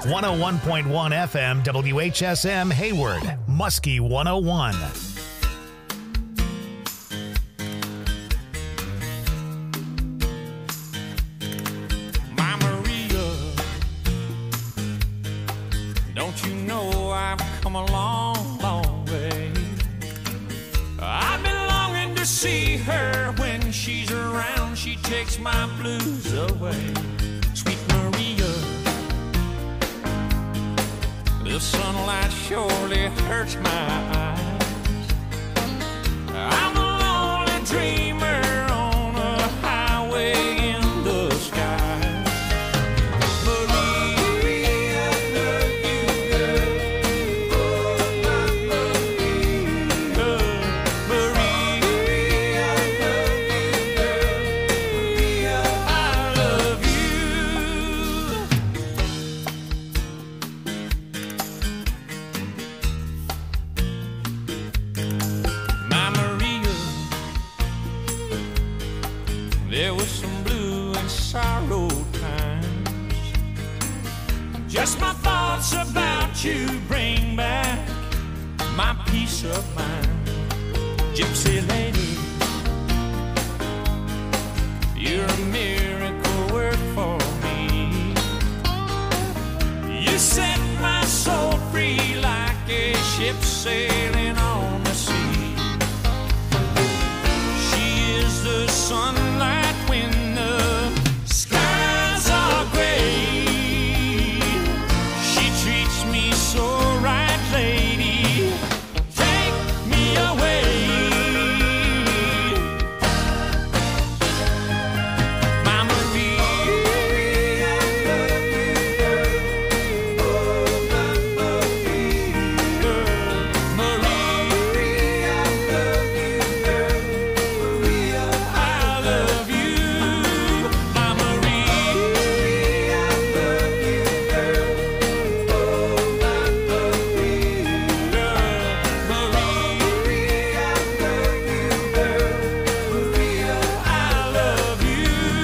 101.1 FM, WHSM Hayward, Muskie 101. My Maria, don't you know I've come a long, long way? I've been longing to see her. When she's around, she takes my blues away. Sweet Maria, the sunlight surely hurts my eyes. I'm a lonely dreamer on a highway in the sky. Maria, I love you, girl. Oh, my Maria. Maria, I love you, girl. Maria, I love My Maria, there was some blue and sorrow times. Just my thoughts about you bring back my peace of mind. Gypsy lady, you're a miracle work for me. You set my soul free like a ship sailing on the sea. She is the sunlight when the skies are gray. She treats me so right, lady. Take me away. My Maria, I love you, girl. Oh, my Maria. Maria, I love you, girl. Maria, I love you. My Maria, I love you, girl. Oh, my Maria. Maria, I love you, girl. Maria, I love you.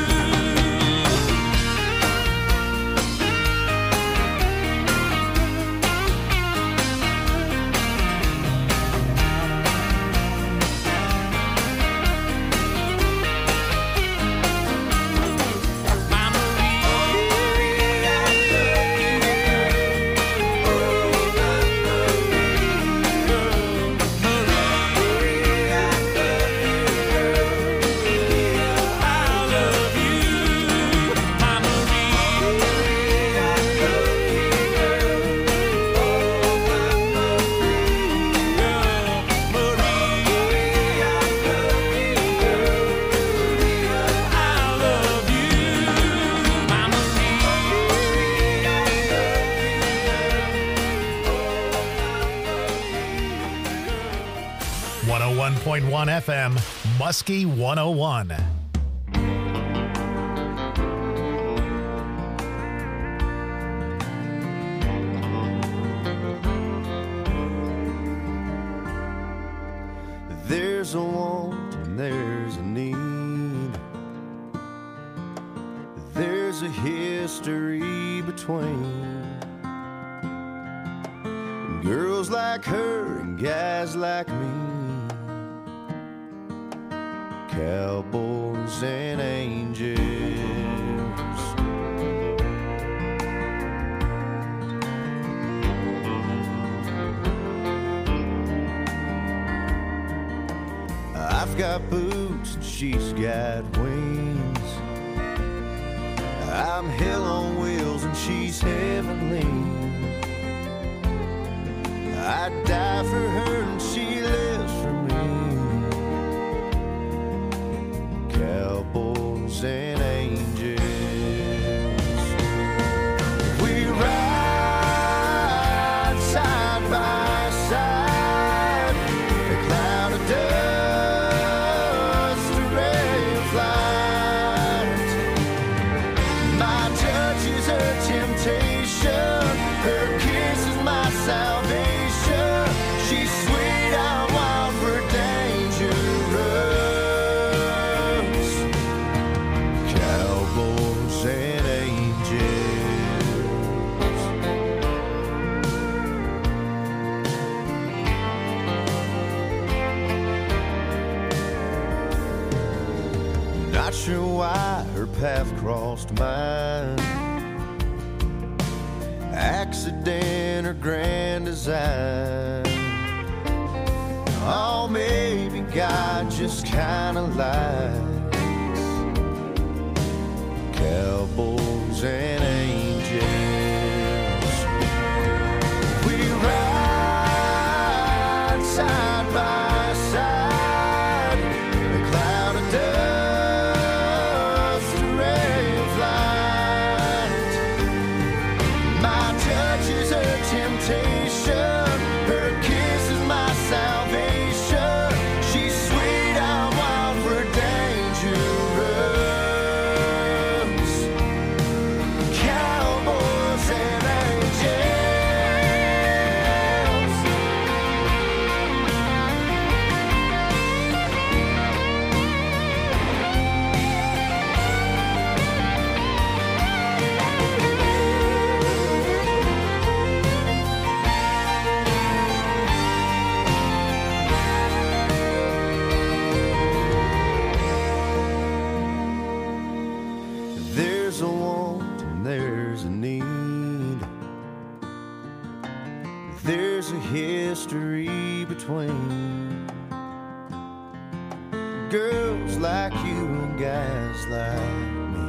101.1 FM, Muskie 101. There's a want and there's a need. There's a history between girls like her and guys like me, cowboys and angels. I've got boots and she's got wings. I'm hell on wheels and she's heavenly. I'd die for her and she lives for me. Cowboys and angels. We ride side by side. A cloud of dust, a ray of light. My touch is her temptation. Her kiss is my salvation. She's sweet. sure why her path crossed mine. Accident or grand design. Oh, maybe God just kinda lied. Cowboys and angels, we ride side by side. A cloud of dust, a ray of light. My touch is a temptation, her kiss is my salvation. She's sweet, I'm wild, we're dangerous. Cowboys and angels. There's a want and there's a need. There's a history between girls like you and guys like me.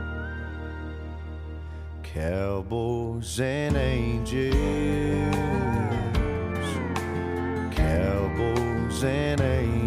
Cowboys and angels. Cowboys and angels.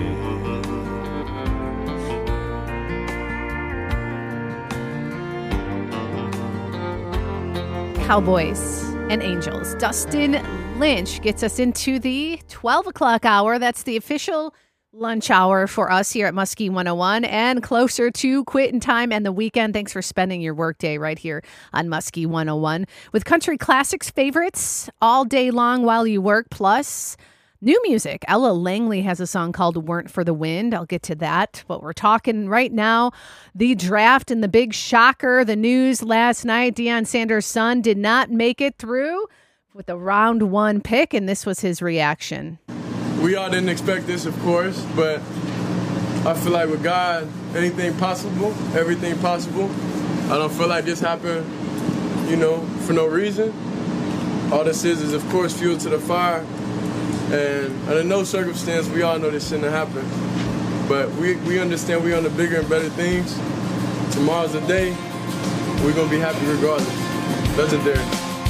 Cowboys and Angels. Dustin Lynch gets us into the 12 o'clock hour. That's the official lunch hour for us here at Muskie 101 and closer to quitting time and the weekend. Thanks for spending your workday right here on Muskie 101 with country classics favorites all day long while you work, plus new music. Ella Langley has a song called Weren't for the Wind. I'll get to that. But we're talking right now, the draft and the big shocker, the news last night. Deion Sanders' son did not make it through with the round 1 pick, and this was his reaction. We all didn't expect this, of course, but I feel like with God, anything possible, everything possible. I don't feel like this happened, for no reason. All this is of course, fuel to the fire. And under no circumstance, we all know this shouldn't have happened. But we understand we're on the bigger and better things. Tomorrow's the day. We're going to be happy regardless. Legendary.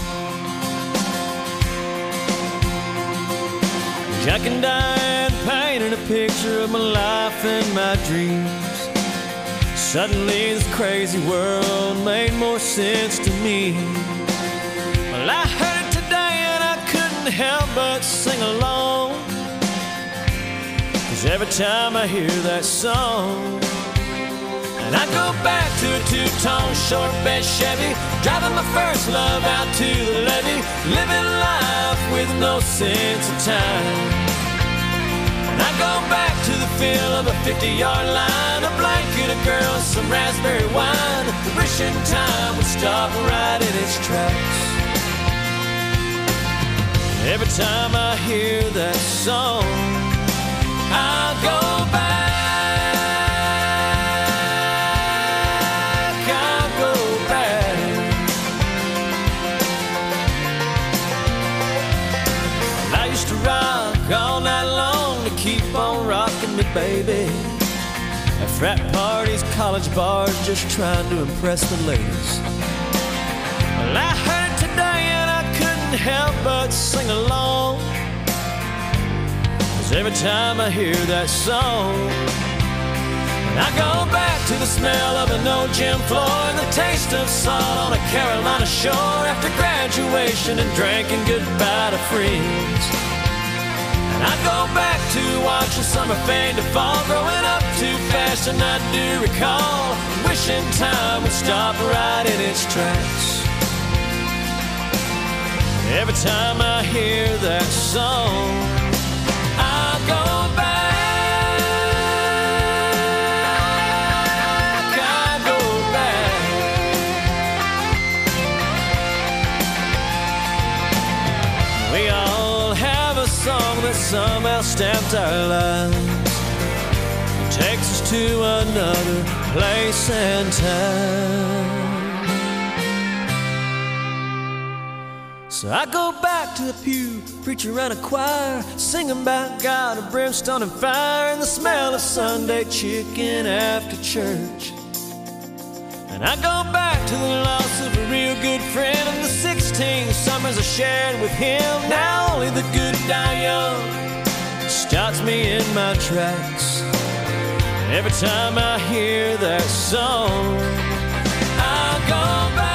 Jack and Diane painted a picture of my life and my dreams. Suddenly this crazy world made more sense to me. Well, I heard it today and I couldn't help but sing along. 'Cause every time I hear that song, and I go back to a two-tone short bed Chevy, driving my first love out to the levee, living life with no sense of time. And I go back to the feel of a 50-yard line, a blanket, a girl, some raspberry wine, wishing time would stop right in its tracks. Every time I hear that song, I go back, I go back. I used to rock all night long to keep on rocking me, baby. At frat parties, college bars, just trying to impress the ladies. Well, I heard it today and I couldn't help but sing along. 'Cause every time I hear that song, and I go back to the smell of an old gym floor and the taste of salt on a Carolina shore after graduation and drinking goodbye to friends. And I go back to watching summer fade to fall, growing up too fast and I do recall wishing time would stop right in its tracks. Every time I hear that song, I go back, I go back. We all have a song that somehow stamped our lives. takes us to another place and time. So I go back to the pew, preacher and a choir, singing about God and brimstone and fire, and the smell of Sunday chicken after church. And I go back to the loss of a real good friend and the 16 summers I shared with him. Now only the good die young stops me in my tracks. Every time I hear that song, I go back.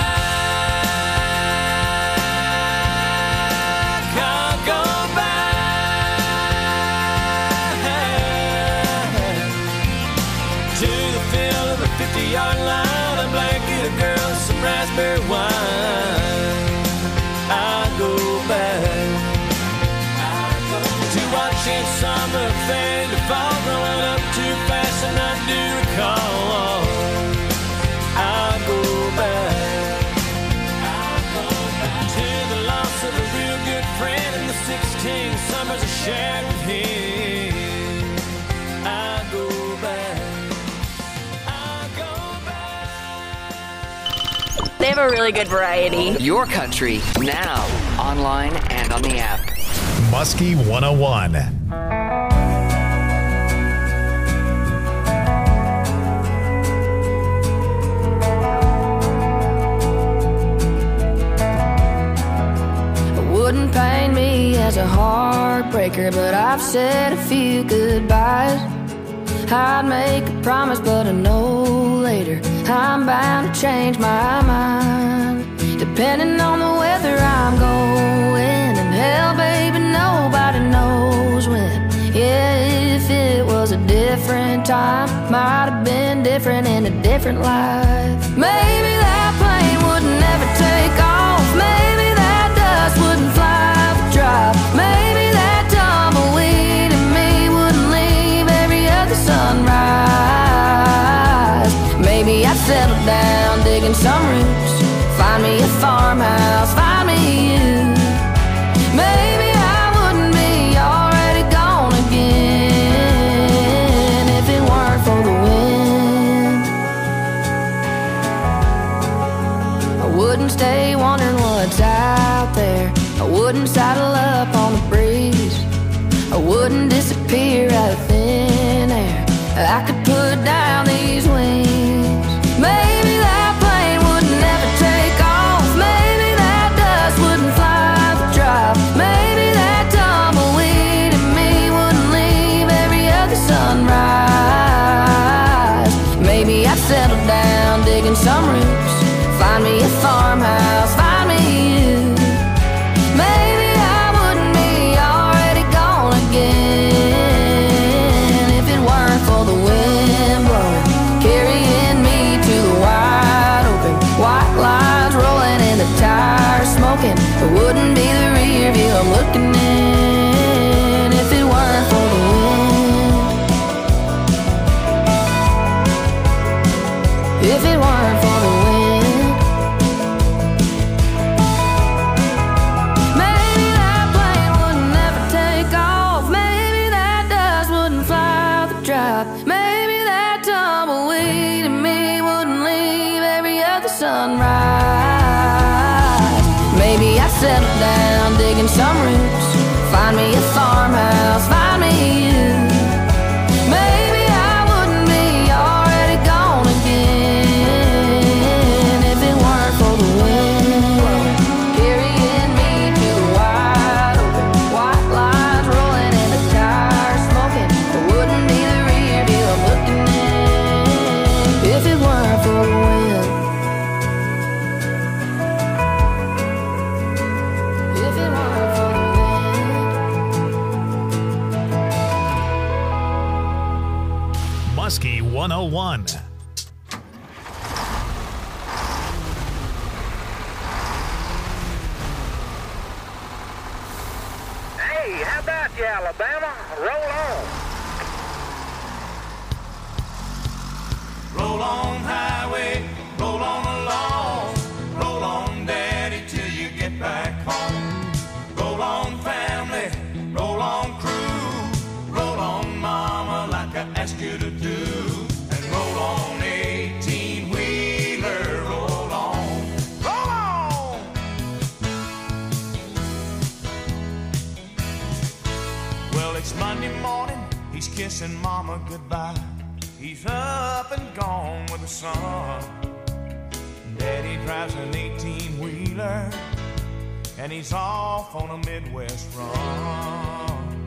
Yard line, a blanket, a girl, some raspberry wine. I go back to watching summer fade to fall, growing up too fast and I do recall. I go back to the loss of a real good friend and the 16 summers I shared with him. I go back. They have a really good variety. Your country, now, online and on the app. Muskie 101. Wouldn't paint me as a heartbreaker, but I've said a few goodbyes. I'd make a promise, but I know later I'm bound to change my mind. Depending on the weather I'm going, and hell, baby, nobody knows when. Yeah, if it was a different time, might have been different in a different life. Maybe that plane would never take off. Maybe that dust wouldn't fly the drop. Maybe that tumbleweed in me wouldn't leave every other sunrise. Maybe I'd settle down, digging some roots, find me a farmhouse, find me you. Maybe I wouldn't be already gone again if it weren't for the wind. I wouldn't stay wondering what's out there. I wouldn't saddle up on the breeze. I wouldn't disappear out of thin air. I could put down these wings. Maybe that plane would never take off. Maybe that dust wouldn't fly the drop. Maybe that tumbleweed in me wouldn't leave every other sunrise. Maybe I'd settle down, digging some roots, find me a farmhouse, find me you. Maybe I wouldn't be already gone again if it weren't for the wind blowing, carrying me to the wide open. White lines rolling and the tires smoking. It wouldn't be the rear view I'm looking in if it weren't for the wind. If it weren't for the wind. Maybe that plane would never take off. Maybe that dust wouldn't fly the drop. Maybe that tumbleweed in me wouldn't leave every other sunrise. Maybe I'd settle down, digging some roots, find me a farmhouse, find me you. Maybe I wouldn't be already gone again if it weren't for the wind carrying me to the wide open. White lines rolling and the tires smoking. It wouldn't be the rear view I'm looking in if it weren't for the wind. If it weren't for the wind. Muskie 101. Hey, how about you, Alabama? Roll on. Roll on, highway, roll on along. Roll on, daddy, till you get back home. Roll on, family, roll on, crew. Roll on, mama, like I asked you to do. it's Monday morning, he's kissing mama goodbye. He's up and gone with the sun. Daddy drives an 18-wheeler, and he's off on a Midwest run.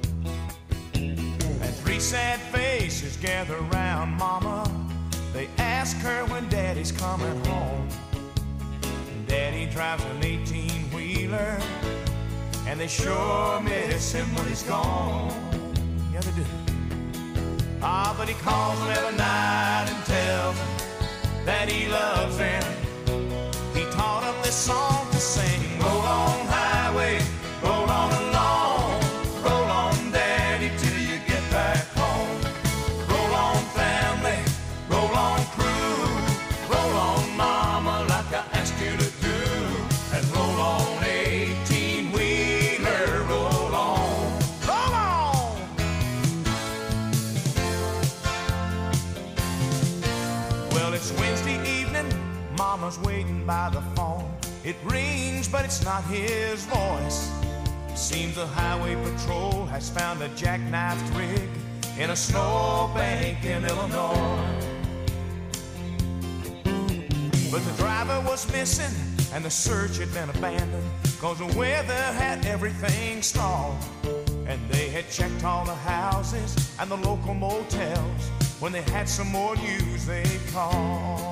And three sad faces gather round mama. They ask her when Daddy's coming home. Daddy drives an 18-wheeler, and they sure miss him when he's gone. Yeah, they do. Ah, but he calls them every night and tells them that he loves them. He taught them this song to sing. Roll on, highway, roll on along. Roll on, Daddy, till you get back home. Roll on, family, roll on, crew. Roll on, mama, like I asked you to do. And roll on, 18-wheeler, roll on. Roll on! Well, it's Wednesday evening, mama's waiting by the phone. It rings, but it's not his voice. Seems the highway patrol has found a jackknifed rig in a snowbank in Illinois. But the driver was missing, and the search had been abandoned, 'cause the weather had everything stalled. And they had checked all the houses and the local motels. When they had some more news, they'd call.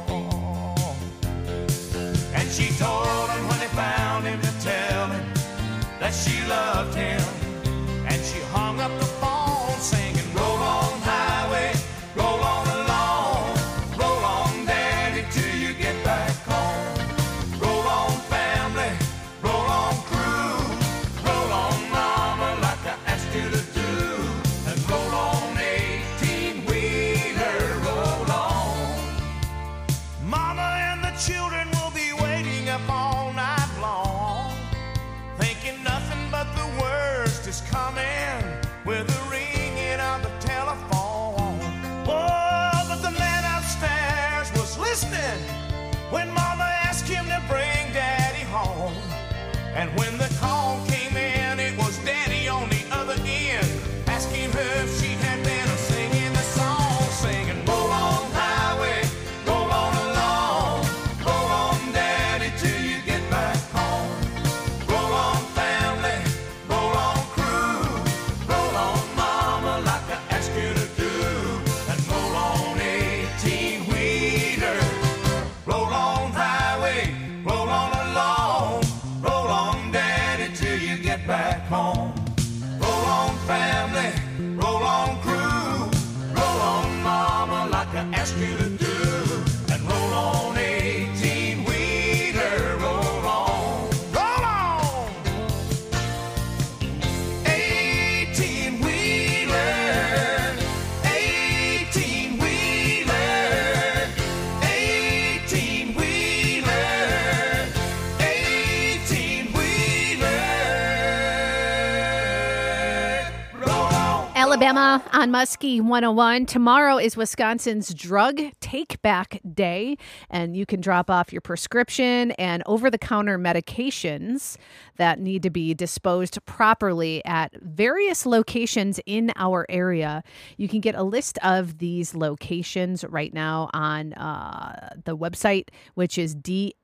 And she told him when they found him to tell him that she loved him. And she hung up the phone singing, roll on, highway, roll on along. Roll on, Daddy, till you get back home. Roll on, family, roll on, crew. Roll on, mama, like I asked you to do. And roll on, 18-wheeler, roll on. Mama and the children will be waiting up all night long, thinking nothing but the worst is coming with the ringing of the telephone. Oh, but the man upstairs was listening when Mama asked him to bring Daddy home. And when the call came in, it was Daddy on the other end, asking her if she had been singing the song, singing, roll on, highway, roll on along. Roll on, Daddy, till you get back home. Roll on, family, roll on, crew. Roll on, mama, like I asked you to do. And roll on, 18-wheeler. Roll on, highway, roll on along. Roll on, Daddy, till you get back home. Roll on, family, roll on, crew. Roll on, mama, like I asked you to do. And roll on, 18-wheeler, roll on. Roll on! 18-wheeler, 18-wheeler, 18-wheeler, 18-wheeler, roll on. Alabama on Muskie 101. Tomorrow is Wisconsin's Drug Take Back Day, and you can drop off your prescription and over-the-counter medications that need to be disposed properly at various locations in our area. You can get a list of these locations right now on the website, which is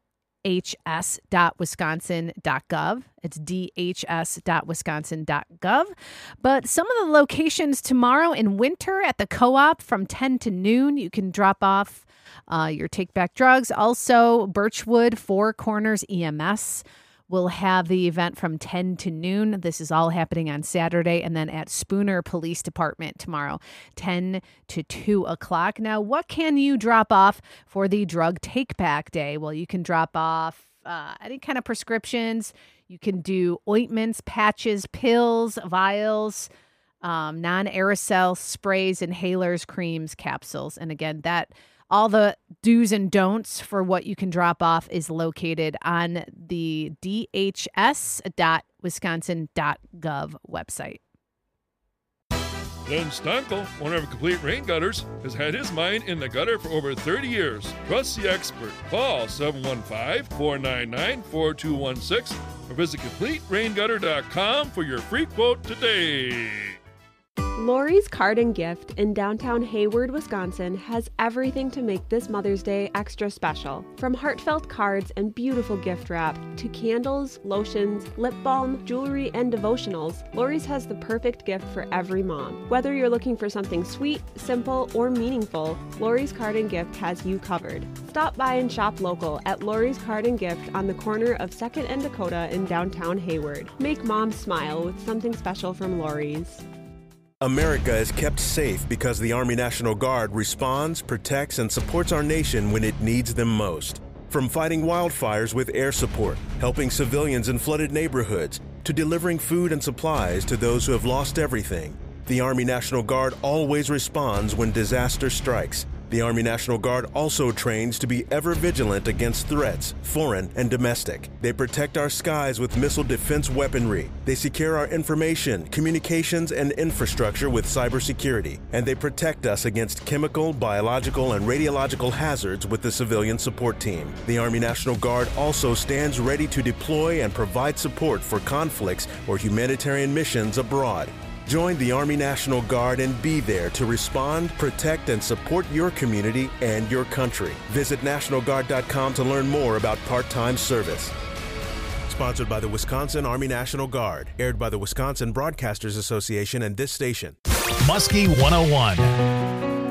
dhs.wisconsin.gov. It's dhs.wisconsin.gov. But some of the locations tomorrow in Winter at the Co-op from 10 to noon, you can drop off your take-back drugs. Also, Birchwood Four Corners EMS will have the event from 10 to noon. This is all happening on Saturday. And then at Spooner Police Department tomorrow, 10 to 2 o'clock. Now, what can you drop off for the Drug Take Back Day? Well, you can drop off any kind of prescriptions. You can do ointments, patches, pills, vials, non-aerosol sprays, inhalers, creams, capsules. And again, that all the do's and don'ts for what you can drop off is located on the dhs.wisconsin.gov website. Glenn Stankel, owner of Complete Rain Gutters, has had his mind in the gutter for over 30 years. Trust the expert. Call 715-499-4216 or visit CompleteRainGutter.com for your free quote today. Lori's Card and Gift in downtown Hayward, Wisconsin has everything to make this Mother's Day extra special. From heartfelt cards and beautiful gift wrap to candles, lotions, lip balm, jewelry, and devotionals, Lori's has the perfect gift for every mom. Whether you're looking for something sweet, simple, or meaningful, Lori's Card and Gift has you covered. Stop by and shop local at Lori's Card and Gift on the corner of 2nd and Dakota in downtown Hayward. Make mom smile with something special from Lori's. America is kept safe because the Army National Guard responds, protects, and supports our nation when it needs them most. From fighting wildfires with air support, helping civilians in flooded neighborhoods, to delivering food and supplies to those who have lost everything, the Army National Guard always responds when disaster strikes. The Army National Guard also trains to be ever vigilant against threats, foreign and domestic. They protect our skies with missile defense weaponry. They secure our information, communications, and infrastructure with cybersecurity. And they protect us against chemical, biological, and radiological hazards with the civilian support team. The Army National Guard also stands ready to deploy and provide support for conflicts or humanitarian missions abroad. Join the Army National Guard and be there to respond, protect, and support your community and your country. Visit NationalGuard.com to learn more about part-time service. Sponsored by the Wisconsin Army National Guard. Aired by the Wisconsin Broadcasters Association and this station. Muskie 101.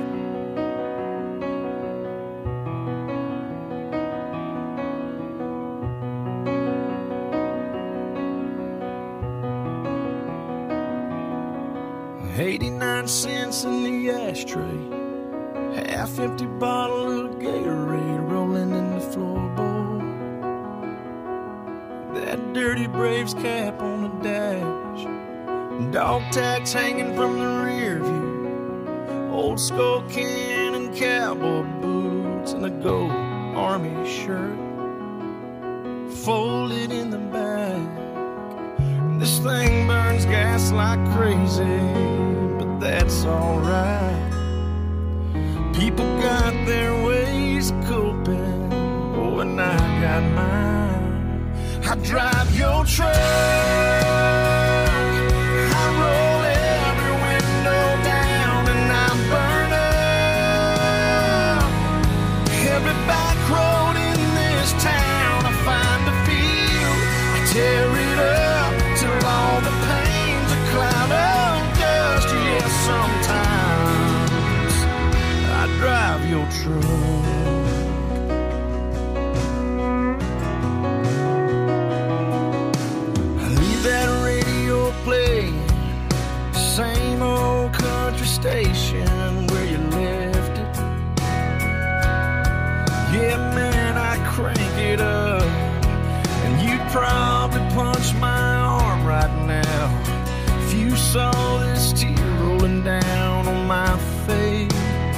89 cents in the ashtray, half-empty bottle of Gatorade rolling in the floorboard. That dirty Braves cap on the dash, dog tags hanging from the rear view, old skull can and cowboy boots, and a gold army shirt folded in the back. This thing burns gas like crazy, but that's alright. People got their ways of coping, oh, and I got mine. I drive your truck, I roll every window down, and I burn up every back road in this town. I find a field, I tear it up till all the pain's a cloud of dust. Yes, sometimes I drive your truck. I leave that radio playing, same old country station where you left it. Yeah, man, I crank it up, and you'd probably punch my arm right now if you saw this tear rolling down on my face.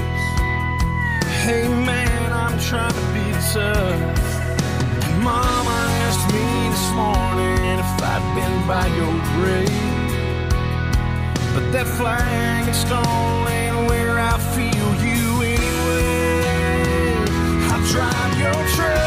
Hey man, I'm trying to be tough. Mama asked me this morning if I'd been by your grave, but that flag and stone ain't where I feel you anyway. I drive your truck,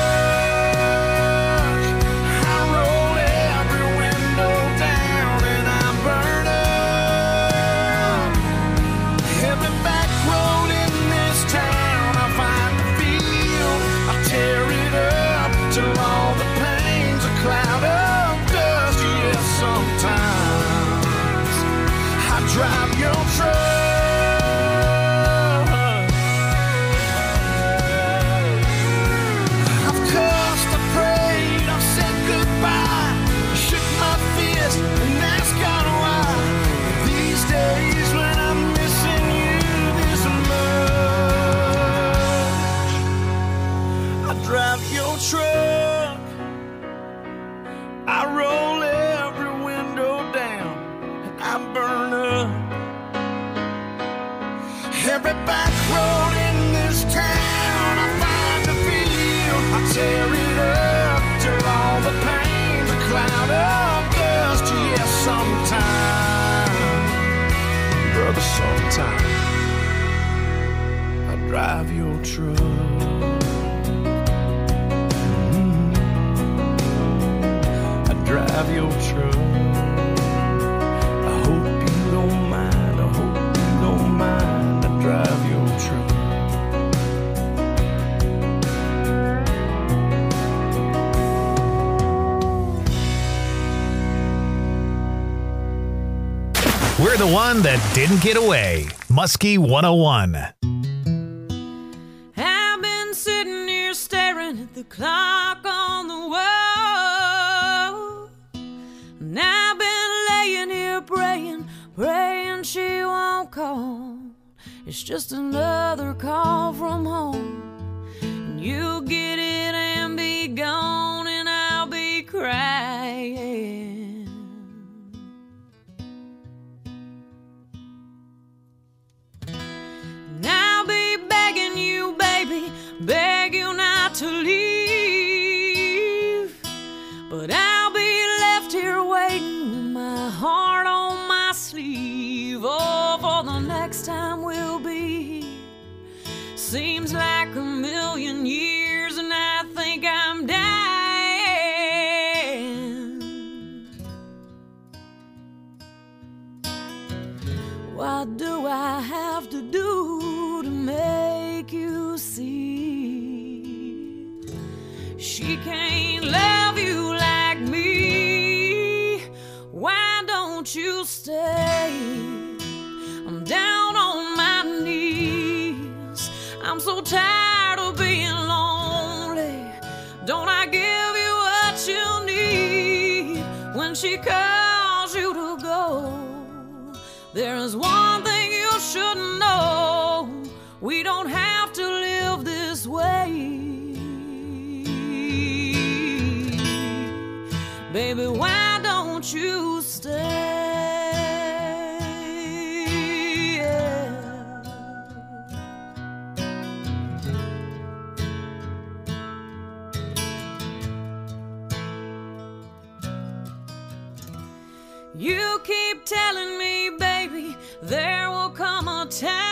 drive your truck. I've cussed, I prayed, I've said goodbye, shook my fist and asked God why. These days when I'm missing you this much, I drive your truck, I roll every window down, and I burn up every back road in this town. I find a field, I tear it up till all the pain's a cloud of dust. Yes, sometime, brother, sometime I drive your truck. I drive your truck. I hope you don't mind, I hope We're the one that didn't get away. Muskie 101. I've been sitting here staring at the clock on the wall. And I've been laying here praying she won't call. It's just another call from home. And you'll get it and be gone, and I'll be crying. And I'll be begging you, baby, beg you not to leave. But I'll be left here waiting with my heart on my sleeve. Oh, for the next time we'll be here. Seems like a million years, and I think I'm dying. What do I have to do to make you see? She can't love you like me. Why don't you stay? I'm down on my knees. I'm so tired of being lonely. Don't I give you what you need when she calls you to go? There is one thing you should know. We don't have to live this way. Baby, why don't you stay? You keep telling me, baby, there will come a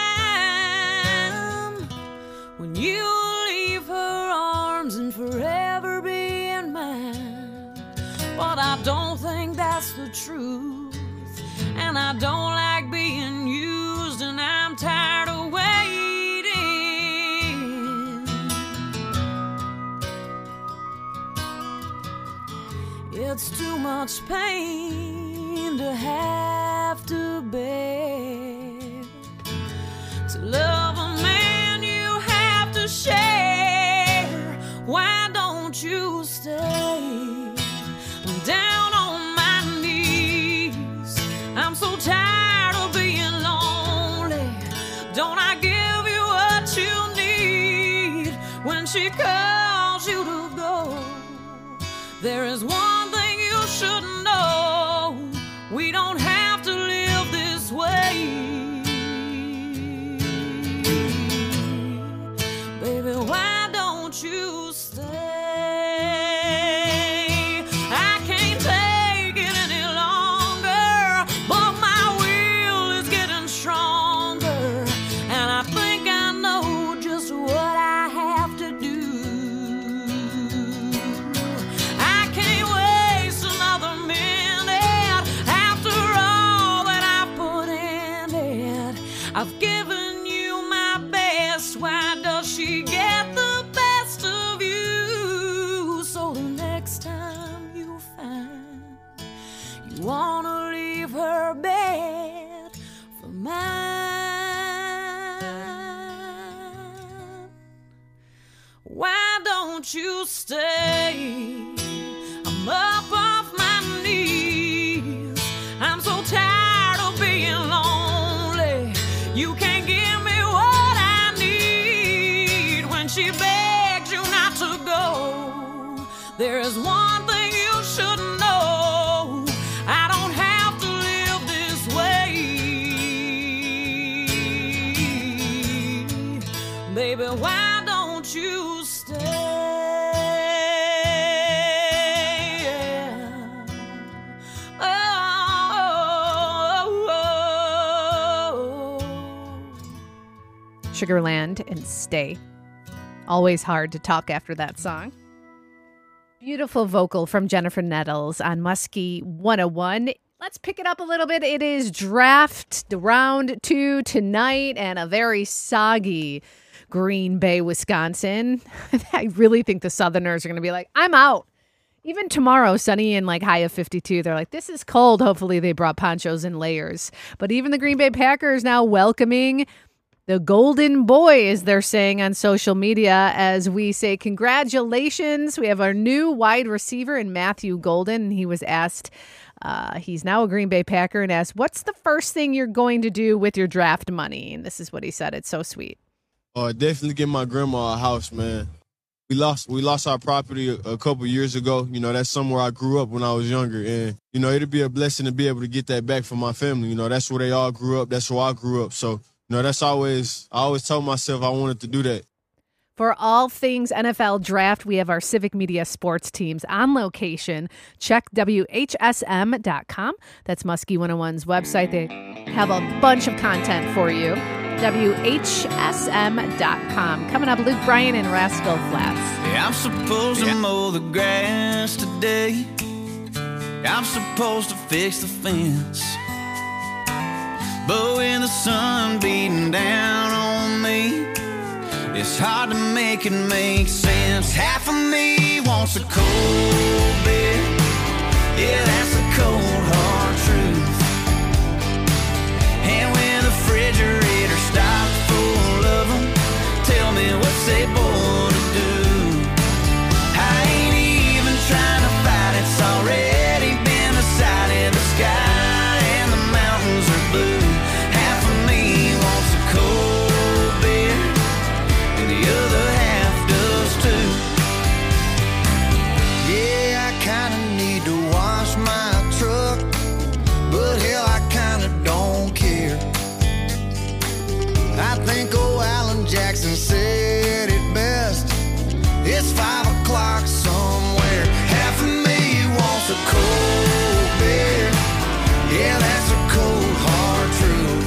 time when you'll leave her arms and forever be in mine. But I don't think that's the truth, and I don't like being used, and I'm tired of waiting. It's too much pain to have to bear. To love a man you have to share. Why don't you stay? I'm down on my knees. I'm so tired of being lonely. Don't I give you what you need when she calls you to go? There is one thing you should know. We don't have to live this way. Baby, why don't you stay? I can't take it any longer, but my will is getting stronger, and I think I know just what I have to do. I can't waste another minute after all that I put in it. I've given you my best. Why does she get the best of you? So the next time you find you wanna leave her bed for mine, why don't you stay? I'm up off my knees. I'm so tired of being lonely. You can't give me what I need when she begs you not to go. There is one thing you should know. I don't have to live this way. Baby, why don't you stay? Sugarland and Stay. Always hard to talk after that song. Beautiful vocal from Jennifer Nettles on Muskie 101. Let's pick it up a little bit. It is draft round 2 tonight, and a very soggy Green Bay, Wisconsin. I really think the Southerners are going to be like, I'm out. Even tomorrow, sunny and like high of 52. They're like, this is cold. Hopefully they brought ponchos and layers. But even the Green Bay Packers now welcoming the Golden Boy, as they're saying on social media, as we say, congratulations. We have our new wide receiver in Matthew Golden. And he was asked, he's now a Green Bay Packer, and asked, what's the first thing you're going to do with your draft money? And this is what he said. It's so sweet. Definitely get my grandma a house, man. We lost our property a couple years ago. You know, that's somewhere I grew up when I was younger. And, you know, it'd be a blessing to be able to get that back for my family. You know, that's where they all grew up. That's where I grew up. So, you know, I always told myself I wanted to do that. For all things NFL draft, we have our Civic Media sports teams on location. Check WHSM.com. That's Muskie 101's website. They have a bunch of content for you. WHSM.com. Coming up, Luke Bryan and Rascal Flats. Yeah, I'm supposed to mow the grass today. I'm supposed to fix the fence. But when the sun beating down on me, it's hard to make it make sense. Half of me wants a cold beer. Yeah, that's a cold, hard truth. And when the refrigerator stopped full of them, tell me what's they born to do. I ain't even trying to fight, it's already been decided. The sky and the mountains are blue. Half of me wants a cold beer, and the other half does too. Yeah, I kinda need to wash my truck, but hell, I kinda don't care. I think old Alan Jackson said it best. It's 5 o'clock somewhere. Half of me wants a cold beer. Yeah, that's a cold, hard truth.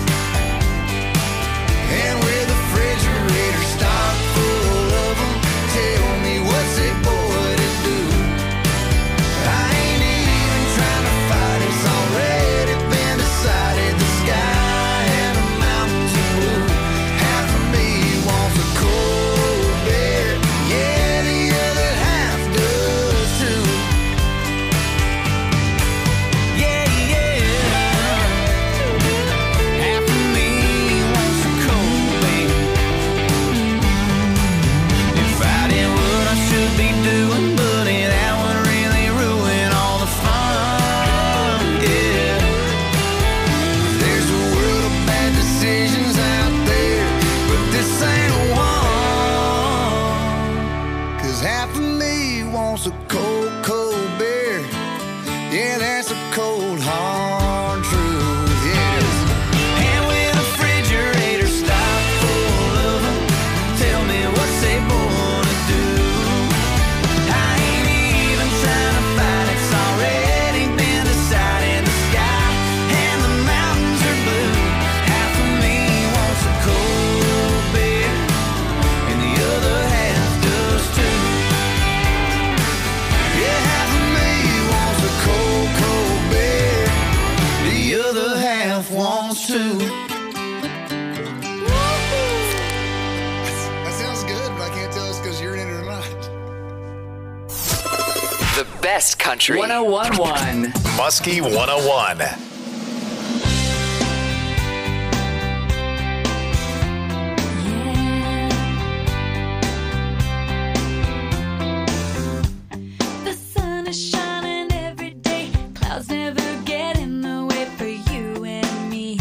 And with the refrigerator stocked full of them, tell me what's a boy to do. I ain't even trying to fight, it's already been decided. The sky and the mountains are blue. Half of me wants a cold beer. Yeah, the other half does too. Yeah, yeah. Half of me wants a cold beer. If I did what I should be doing, buddy, that would really ruin all the fun. Yeah. There's a world of bad decisions out there, but this ain't one. 'Cause half of me wants a cold, cold beer. Yeah, that's a cold, hard truth. Yes. And when the refrigerator stopped full of them, tell me what's they born to do. I ain't even trying to fight, it's already been decided. The sky and the mountains are blue. Half of me wants a cold beer, and the other half does too. Yeah, half of me wants a cold, cold beer. The other half wants to. That sounds good, but I can't tell it's because you're in it or not. The best country. 101.1. Muskie 101. The sun is shining every day. Clouds never get in the way for you and me.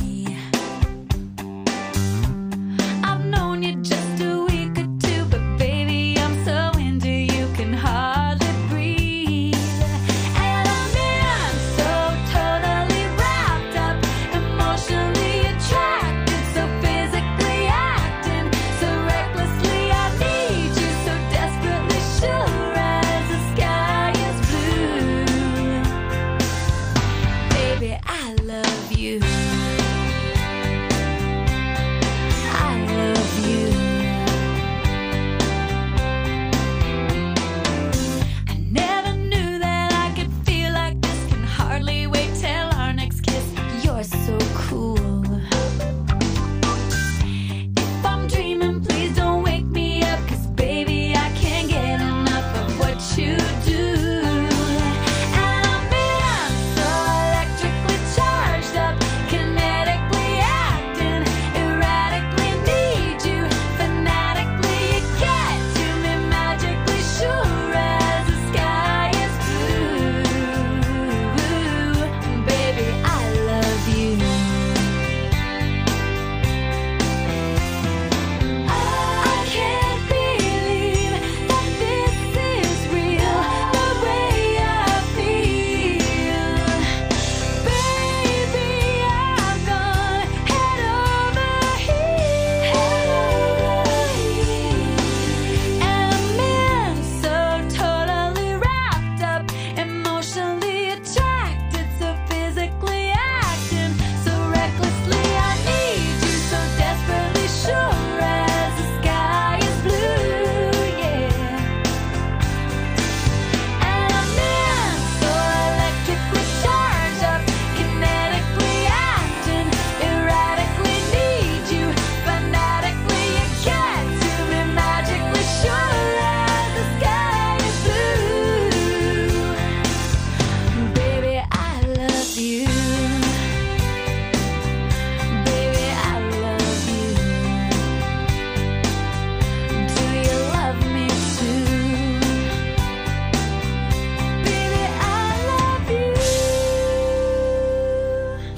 I've known you just a week or two, but baby, I'm so into you, can hardly breathe. And I'm in so totally wrapped up, emotionally attracted, so physically acting, so recklessly I need you, so desperately sure as the sky is blue.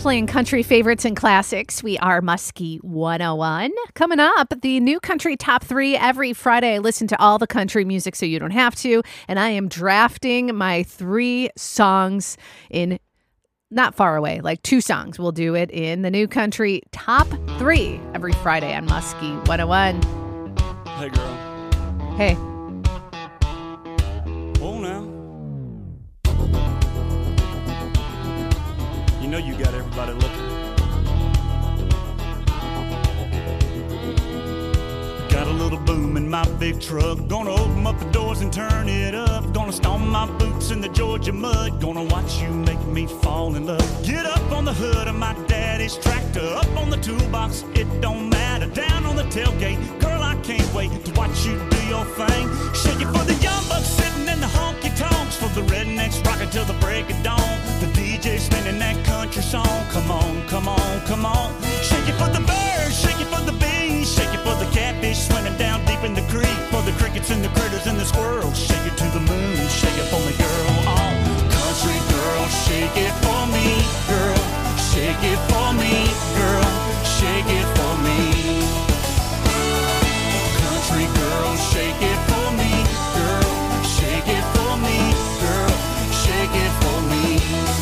playing country favorites and classics. We are Muskie 101. Coming up, the new country top 3 every Friday. I listen to all the country music so you don't have to. And I am drafting my 3 songs in not far away, like 2 songs. We'll do it in the new country top 3 every Friday on Muskie 101. Hey, girl. Hey. Oh, now. You know you got everybody looking. Got a little boom in my big truck. Gonna open up the doors and turn it up. Gonna stomp my boots in the Georgia mud. Gonna watch you make me fall in love. Get up on the hood of my daddy's tractor. Up on the toolbox, it don't matter. Down on the tailgate, girl, I can't wait to watch you do your thing. Shake it for the young bucks sitting in the honky-tonks. For the rednecks rocking till the break of dawn. The DJ spinning that country song. Come on, come on, come on. Shake it for the birds, shake it for the bees. Shake it for the catfish swimming down deep in the creek. For the crickets and the critters and the squirrels. Shake it to the moon, shake it for me, girl. Oh, country girl, shake it for me, girl. Shake it for me, girl. Shake it for me. Country girl, shake it for me, girl. Shake it for me, girl. Shake it for me.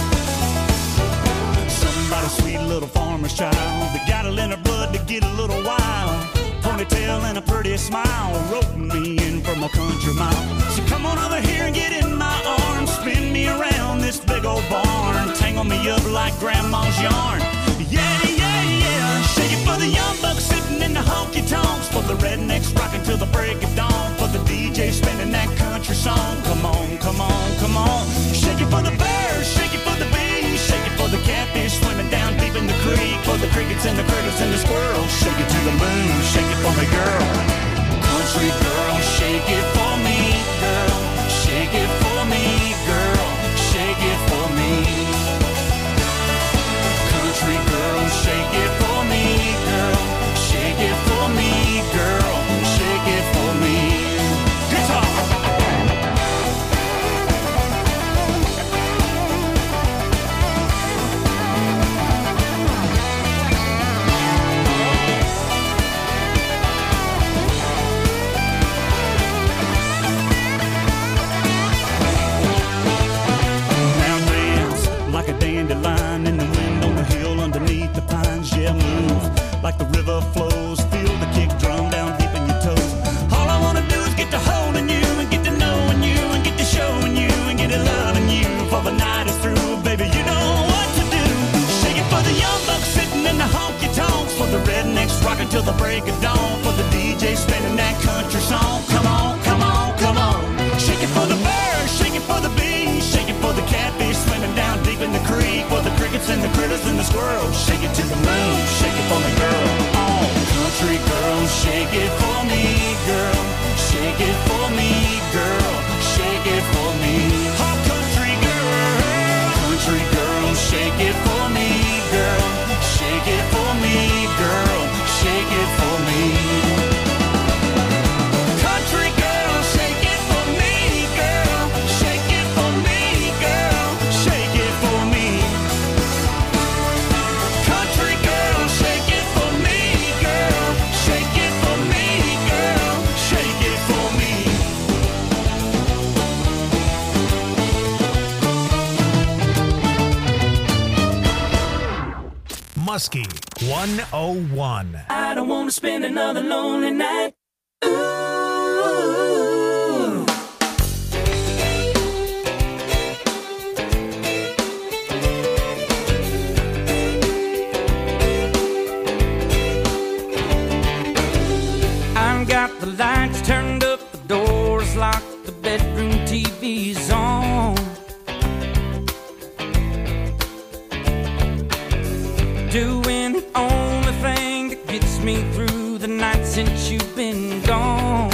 Somebody sweet little farmer's child that got it in her blood to get a little wild. Ponytail and a pretty smile, roping me in from a country mile. So come on over here and get in my arms, spin me around this big old barn, tangle me up like grandma's yarn. Yeah, yeah, yeah. Shake it for the young bucks sitting in the honky-tonks. For the rednecks rocking till the break of dawn. For the DJ spinning that country song. Come on, come on, come on. Shake it for the birds, shake it for the bees. Shake it for the catfish swimming down deep in the creek. For the crickets and the critters and the squirrels. Shake it to the moon, shake it for me, girl. Country girl, shake it for me, girl. Shake it for me, girl. Shake it for me. Country girl, shake it for me, girl. Shake it for me, girl. Shake it for me. Guitar. Like a dandelion in the wind on the hill underneath the pines. Yeah, move like the river flows. Feel the kick drum down deep in your toes. All I wanna do is get to holding you and get to knowing you and get to showing you and get to loving you. For the night is through, baby, you know what to do. Shake it for the young bucks sitting in the honky-tonks. For the rednecks rocking till the break of dawn. For the DJ spinning that country song. Come on, come on, come on. Shake it for the birds, shake it for the bees. Shake it for the catfish swimming down deep in the creek. For the crickets and the critters and the squirrels. Shake it to the moon, shake it for me, girl. Oh, country girl, shake it for me, girl. Shake it for me, girl. Shake it for me. Oh, country girl, shake it for me, girl. Shake it for me, girl. Shake it for me. Country girl, shake it for me, girl. Shake it for me, girl. Shake it for me. Country girl, shake it for me, girl. Shake it for me, girl. Shake it for me. Muskie 101. I don't want to spend another lonely night. I've got the lights turned up, the doors locked, the bedroom TV's on. Doing the only thing that gets me through the night since you've been gone.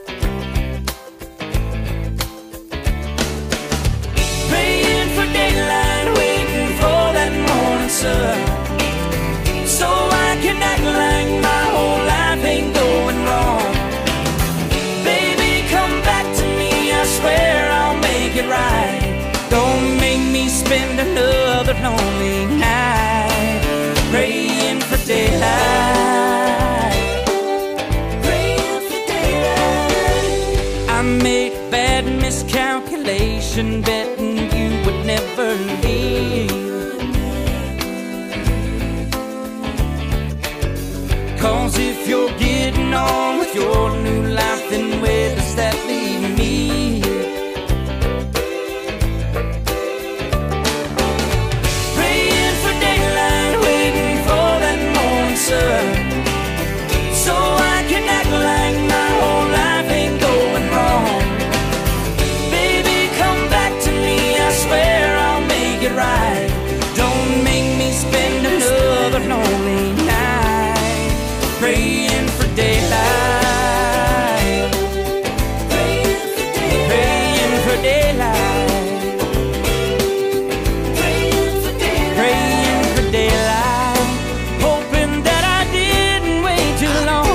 Praying for daylight, waiting for that morning sun, so I can act like my whole life ain't going wrong. Baby, come back to me, I swear I'll make it right. Don't make me spend another lonely night. foundation betting you would never leave. 'Cause if you're getting on with your new life, then where does that leave me? Praying for daylight, waiting for that morning sun, so I can act like my whole life ain't going wrong. Baby, come back to me, I swear I'll make it right. Don't make me spend another lonely night praying for daylight, praying for daylight, praying for daylight, praying for daylight, praying for daylight, hoping that I didn't wait too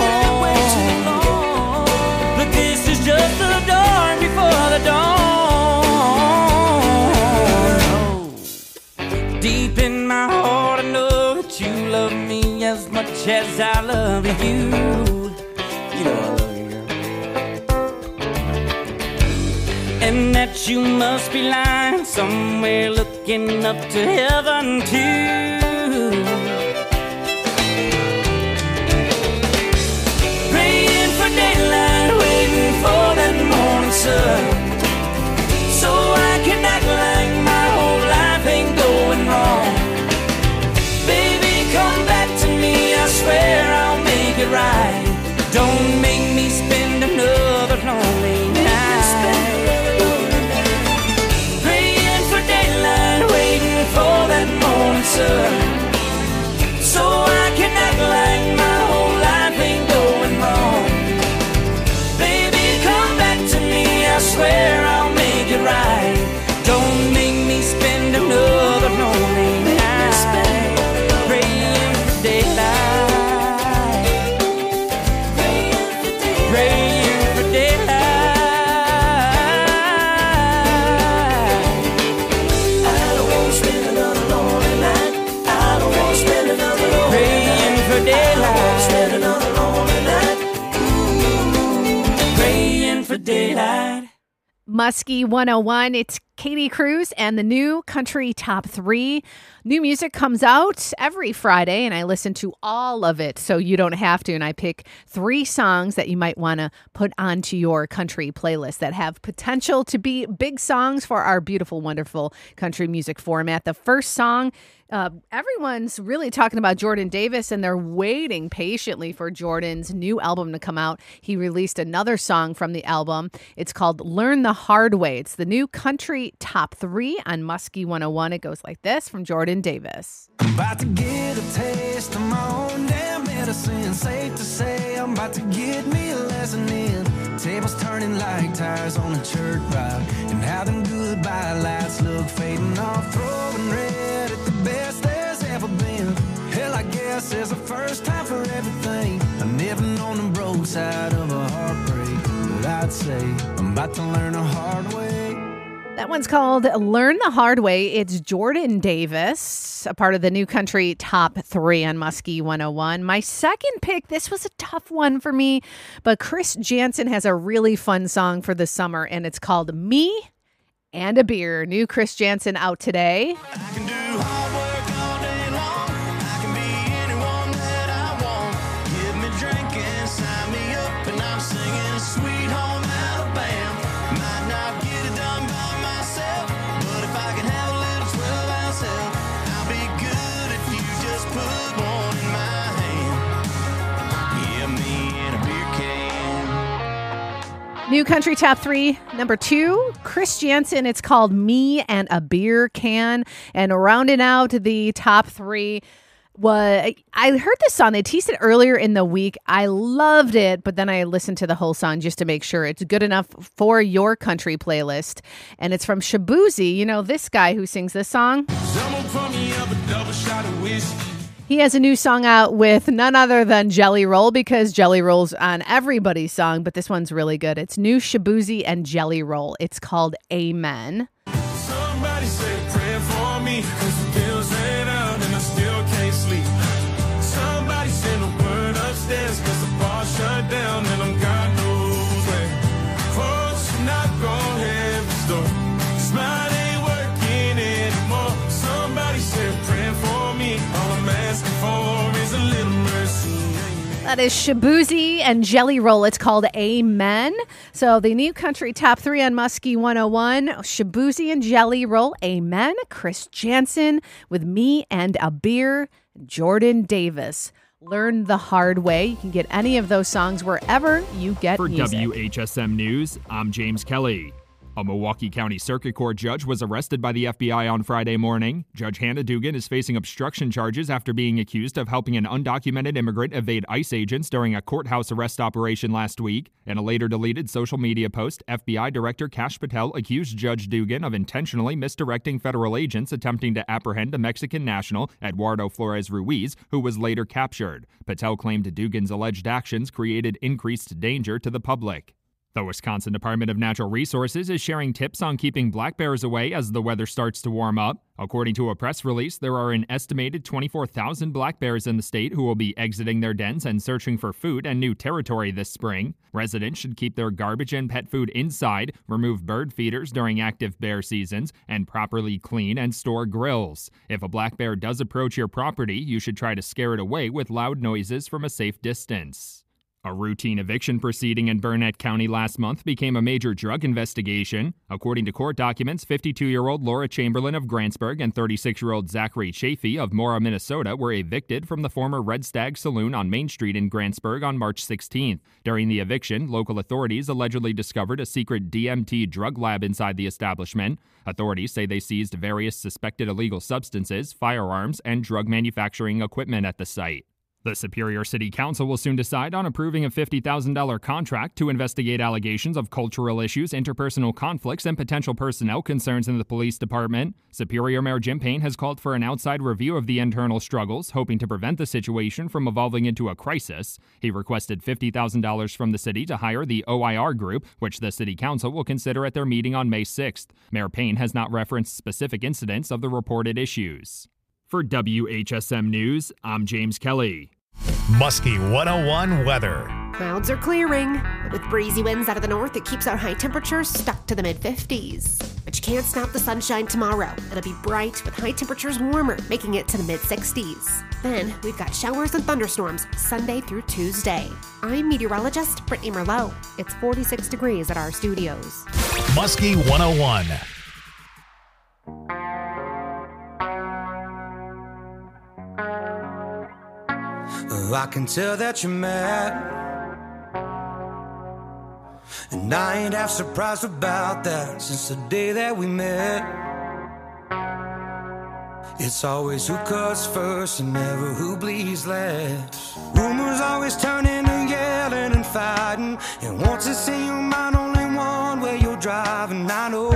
long. But this is just the dawn before the dawn. Deep in my heart I know that you love me as much as I love you. You know I love you, girl. And that you must be lying somewhere looking up to heaven too. Praying for daylight, waiting for that morning sun, so I can act like my whole life ain't going wrong. Baby, come back to me, I swear I'll make it right. Don't make me spend another lonely night praying for daylight, waiting for that morning sun, so I can act like my whole life ain't going wrong. Baby, come back to me, I swear I'll make it right. Don't make me spend another lonely night praying for daylight, praying for daylight, praying for daylight. I don't want to spend another lonely night. I don't want to spend another lonely praying night. For daylight. I don't want to spend another lonely night. Praying for daylight. Muskie 101, it's Katie Cruz and the new Country Top 3. New music comes out every Friday, and I listen to all of it so you don't have to. And I pick 3 songs that you might want to put onto your country playlist that have potential to be big songs for our beautiful, wonderful country music format. The first song, everyone's really talking about Jordan Davis, and they're waiting patiently for Jordan's new album to come out. He released another song from the album. It's called Learn the Hard Way. It's the new Country Top 3 on Muskie 101. It goes like this from Jordan Davis. I'm about to get a taste of my own damn medicine. Safe to say I'm about to get me a lesson in tables turning like tires on a church ride, and how them goodbye lights look fading off, throwing red at the best there's ever been. Hell, I guess there's a first time for everything. I've never known the broke side of a heartbreak, but I'd say I'm about to learn a hard way. That one's called Learn the Hard Way. It's Jordan Davis, a part of the new Country Top 3 on Muskie 101. My second pick, this was a tough one for me, but Chris Janson has a really fun song for the summer, and it's called Me and a Beer. New Chris Janson out today. I can do hard work all day long. I can be anyone that I want. Give me drinking, sign me up, and I'm singing Sweet Home Alabama. Might not get it done by myself, but if I can have a little 12-ounce help, I'll be good if you just put one in my hand. Yeah, me and a beer can. New Country Top 3, number 2, Chris Janson. It's called Me and a Beer Can. And rounding out the top 3 was, I heard this song. They teased it earlier in the week. I loved it, but then I listened to the whole song just to make sure it's good enough for your country playlist. And it's from Shabuzi. You know, this guy who sings this song? Someone pour me up a double shot of whiskey. He has a new song out with none other than Jelly Roll, because Jelly Roll's on everybody's song, but this one's really good. It's new Shabuzi and Jelly Roll. It's called Amen. Somebody say a prayer for me, 'cause the bills ran out and I still can't sleep. Somebody send a word upstairs, 'cause the bar shut down and I'm God knows where. Folks, knock on heaven's door. It's That is Shabuzi and Jelly Roll. It's called Amen. So the new country top 3 on Muskie 101, Shabuzi and Jelly Roll, Amen. Chris Jansen with Me and a Beer, Jordan Davis. Learn the Hard Way. You can get any of those songs wherever you get For music. WHSM News, I'm James Kelly. A Milwaukee County Circuit Court judge was arrested by the FBI on Friday morning. Judge Hannah Dugan is facing obstruction charges after being accused of helping an undocumented immigrant evade ICE agents during a courthouse arrest operation last week. In a later deleted social media post, FBI Director Kash Patel accused Judge Dugan of intentionally misdirecting federal agents attempting to apprehend a Mexican national, Eduardo Flores Ruiz, who was later captured. Patel claimed Dugan's alleged actions created increased danger to the public. The Wisconsin Department of Natural Resources is sharing tips on keeping black bears away as the weather starts to warm up. According to a press release, there are an estimated 24,000 black bears in the state who will be exiting their dens and searching for food and new territory this spring. Residents should keep their garbage and pet food inside, remove bird feeders during active bear seasons, and properly clean and store grills. If a black bear does approach your property, you should try to scare it away with loud noises from a safe distance. A routine eviction proceeding in Burnett County last month became a major drug investigation. According to court documents, 52-year-old Laura Chamberlain of Grantsburg and 36-year-old Zachary Chafee of Mora, Minnesota were evicted from the former Red Stag Saloon on Main Street in Grantsburg on March 16th. During the eviction, local authorities allegedly discovered a secret DMT drug lab inside the establishment. Authorities say they seized various suspected illegal substances, firearms, and drug manufacturing equipment at the site. The Superior City Council will soon decide on approving a $50,000 contract to investigate allegations of cultural issues, interpersonal conflicts, and potential personnel concerns in the police department. Superior Mayor Jim Payne has called for an outside review of the internal struggles, hoping to prevent the situation from evolving into a crisis. He requested $50,000 from the city to hire the OIR group, which the City Council will consider at their meeting on May 6th. Mayor Payne has not referenced specific incidents of the reported issues. For WHSM News, I'm James Kelly. Muskie 101 weather. Clouds are clearing, but with breezy winds out of the north, it keeps our high temperatures stuck to the mid-50s. But you can't stop the sunshine tomorrow. It'll be bright with high temperatures warmer, making it to the mid-60s. Then we've got showers and thunderstorms Sunday through Tuesday. I'm meteorologist Brittany Merlot. It's 46 degrees at our studios. Muskie 101. I can tell that you're mad, and I ain't half surprised about that since the day that we met. It's always who cuts first and never who bleeds last. Rumors always turn into yelling and fighting, and once it's in your mind, only one way you're driving. I know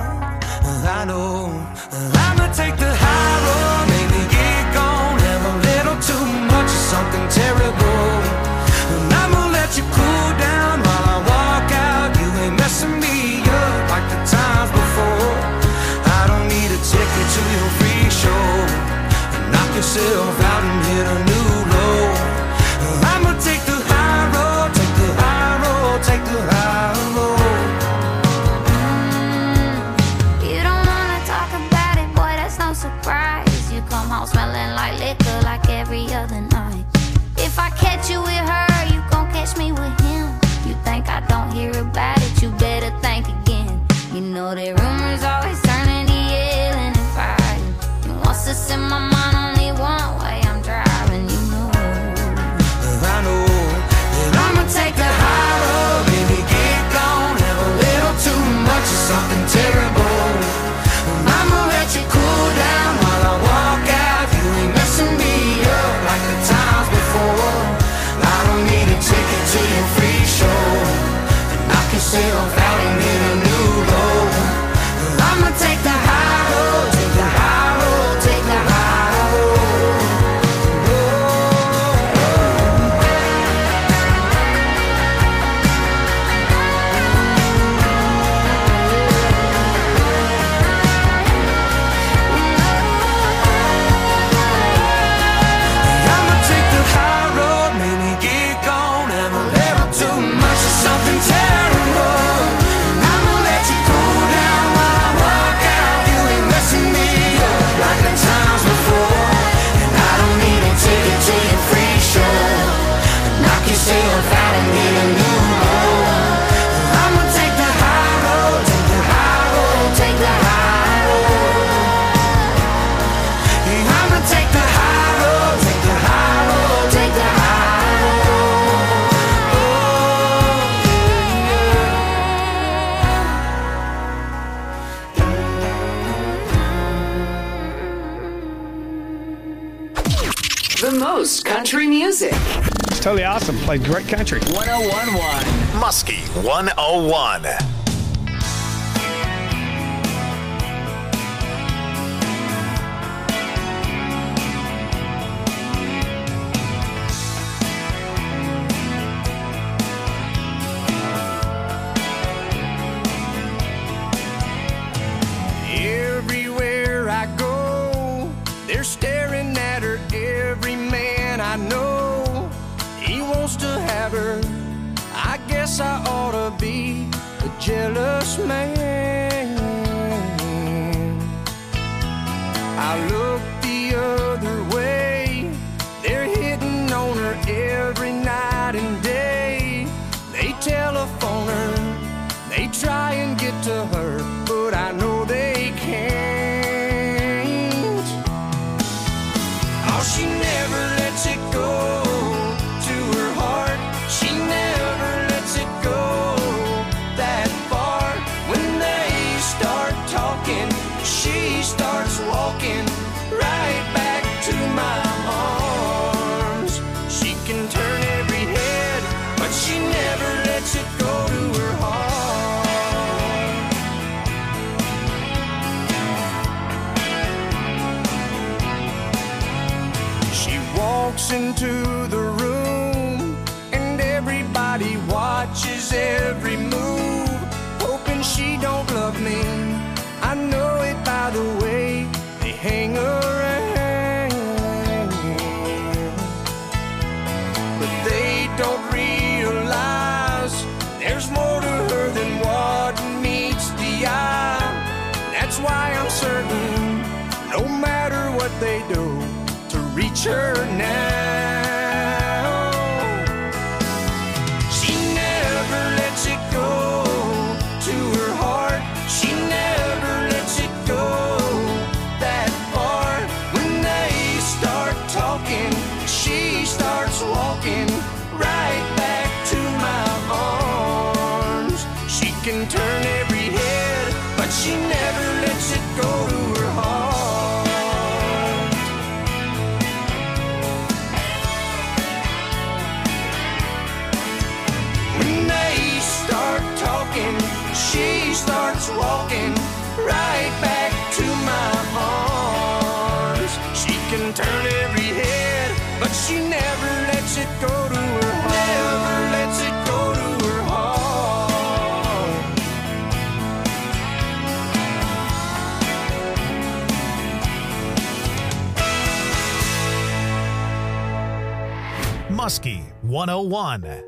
I'ma take the high road, maybe get gone, have a little too much of something terrible, and I'ma let you cool down while I walk out. You ain't messing me up like the times before. I don't need a ticket to your free show, knock yourself out and hit a new low. I'ma take the high road, take the high road, take the high road. Surprise, you come home smelling like liquor like every other night. If I catch you with her, you gon' catch me with him. You think I don't hear about it, you better think again. You know that rumors always turn into yelling and fighting, and once it's in my mind, only one way I'm driving. You know I know that I'ma take the high road, baby, get gone, have a little too much of something terrible. I'ma let you cool down while I walk out. You ain't messing me up like the times before. I don't need a ticket to your free show, knock yourself out and hit a new low. I'ma take the high road, take the high road, take the high road. Take the high road, take the high road, take the high The most country music. It's totally awesome. Plays great country. 1011. Muskie 101. Everywhere I go, they're staring at her. Every man I know, he wants to have her. I guess I ought to be a jealous man. I look the other way, they're hitting on her every night and day. They telephone her, they try and get to her, but I know they can't. Oh, she never lets it go to her heart. She never lets it go that far. When they start talking, she starts walking right back to my arms. She can turn every head, but she never lets it go to her heart. She walks into the room and everybody watches every move, hoping she don't love me. I know it by the way they hang around, but they don't realize there's more to her than what meets the eye. That's why I'm certain, no matter what they do, to reach her now. She never lets it go to her heart. She never lets it go that far. When they start talking, she starts walking right back to my arms. She can turn every head, but she never lets it go to her heart. When they start talking, she starts walking right back to my arms. She can turn every head, but she never lets it go to her heart. Never lets it go to her heart. Muskie 101.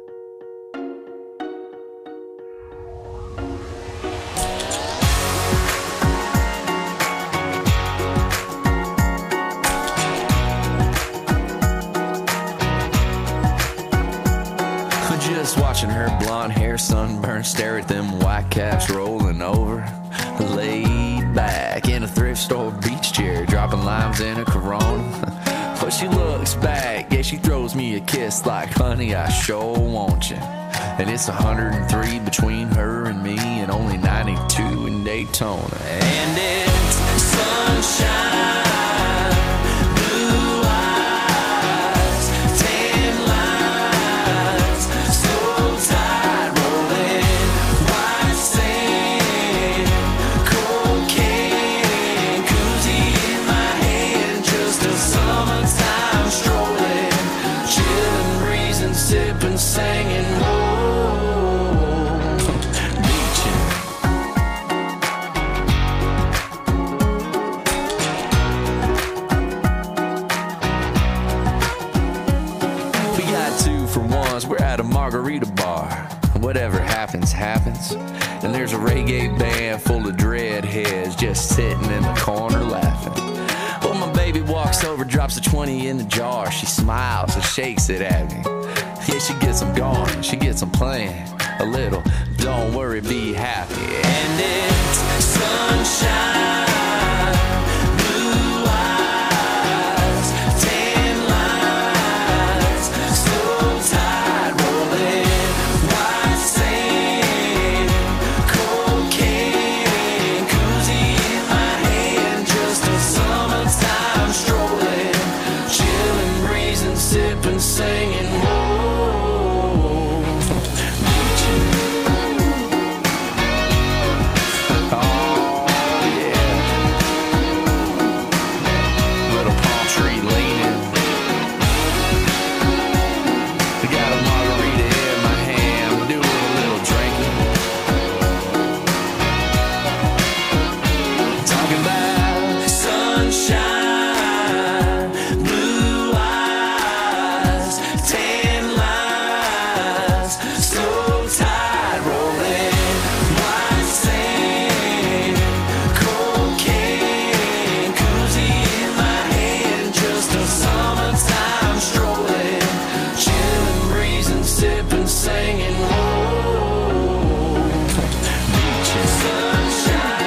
Just watching her blonde hair sunburn, stare at them white caps rolling over. Laid back in a thrift store beach chair, dropping limes in a Corona. But she looks back, yeah, she throws me a kiss like, honey, I sure want you. And it's 103 between her and me, and only 92 in Daytona. And it's sunshine. Sipping, singing, whoa, beaching. We got 2 for 1s, we're at a margarita bar. Whatever happens, happens. And there's a reggae band full of dreadheads just sitting in the corner laughing. Well, my baby walks over, drops a 20 in the jar. She smiles and shakes it at me. Yeah, she gets them going, she gets them playing a little. Don't worry, be happy. And it's sunshine, blue eyes, singing, whoa, beaching. Oh, yeah. Little palm tree leaning. I got a margarita in my hand, doing a little drinking. Talking about sunshine, blue eyes, tan lines, slow tide rolling, white sand, cocaine, koozie in my hand, just a summertime strolling, chilling, breezing, sipping, singing, whoa, beaching, sunshine.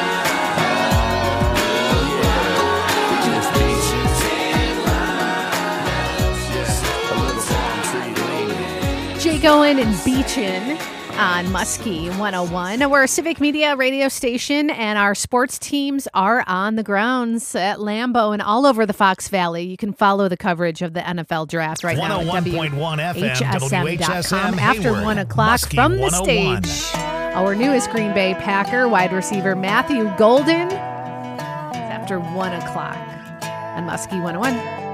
Jay Goen and Beachin' on Muskie 101. We're a civic media radio station, and our sports teams are on the grounds at Lambeau and all over the Fox Valley. You can follow the coverage of the NFL draft right now at 101.1 FM, WHSM.com WHSM, after Hayward, 1 o'clock Muskie from the 101. stage. Our newest Green Bay Packer wide receiver Matthew Golden. It's after 1 o'clock on Muskie 101.